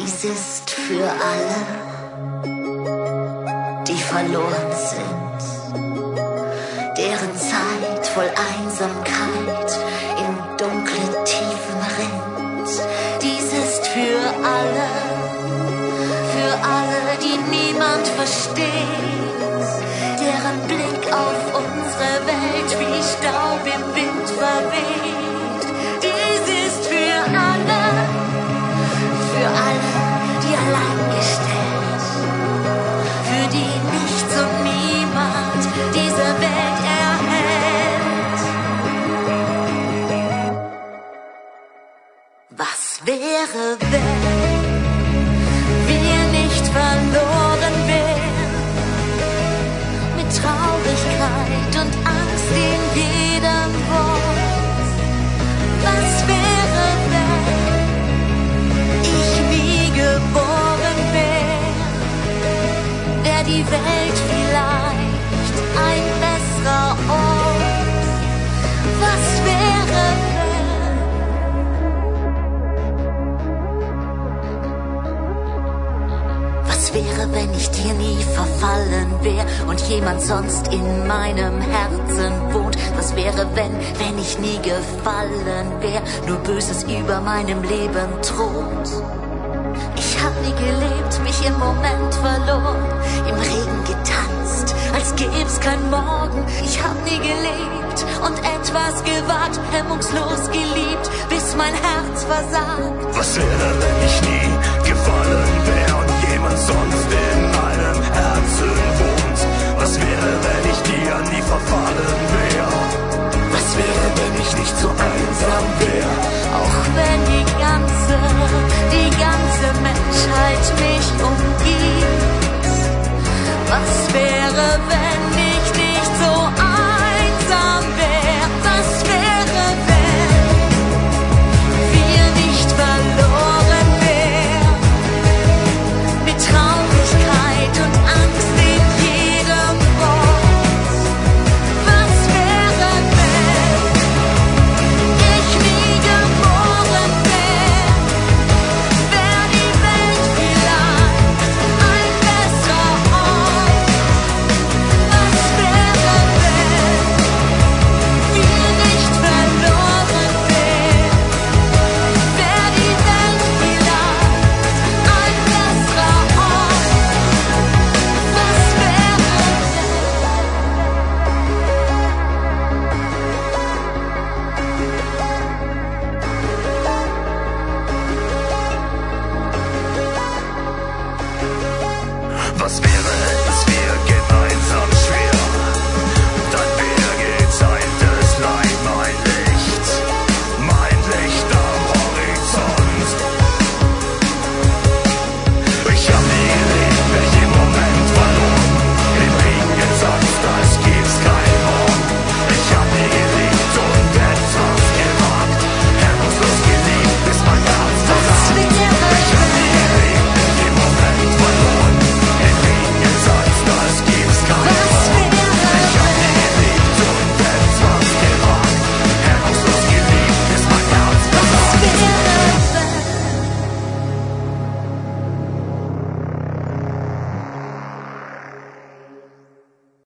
Dies ist für alle, die verloren sind, deren Zeit voll Einsamkeit in dunkle Tiefen rinnt. Dies ist für alle, die niemand versteht, deren Blick auf unsere Welt wie Staub im Wind verweht. Dies ist für alle, die allein gestellt, für die nichts und niemand diese Welt erhält. Was wäre, wenn wir nicht verloren wären, mit Traurigkeit und Angst in jedem Wort? Was wäre, wenn ich nie geboren wäre? Wäre die Welt vielleicht ein besserer Ort? Was wäre, Was wäre, wenn ich dir nie verfallen wär und jemand sonst in meinem Herzen wohnt? Was wäre, wenn ich nie gefallen wär, nur Böses über meinem Leben thront? Ich hab nie gelebt, mich im Moment verloren, im Regen getanzt, als gäb's kein Morgen. Ich hab nie gelebt und etwas gewagt, hemmungslos geliebt, bis mein Herz versagt. Was wäre, wenn ich nie gefallen wär und jemand sonst in meinem Herzen wohnt? Was wäre, wenn ich dir nie verfallen wär? Was wäre, wenn ich nicht so einsam wär? Auch wenn die ganze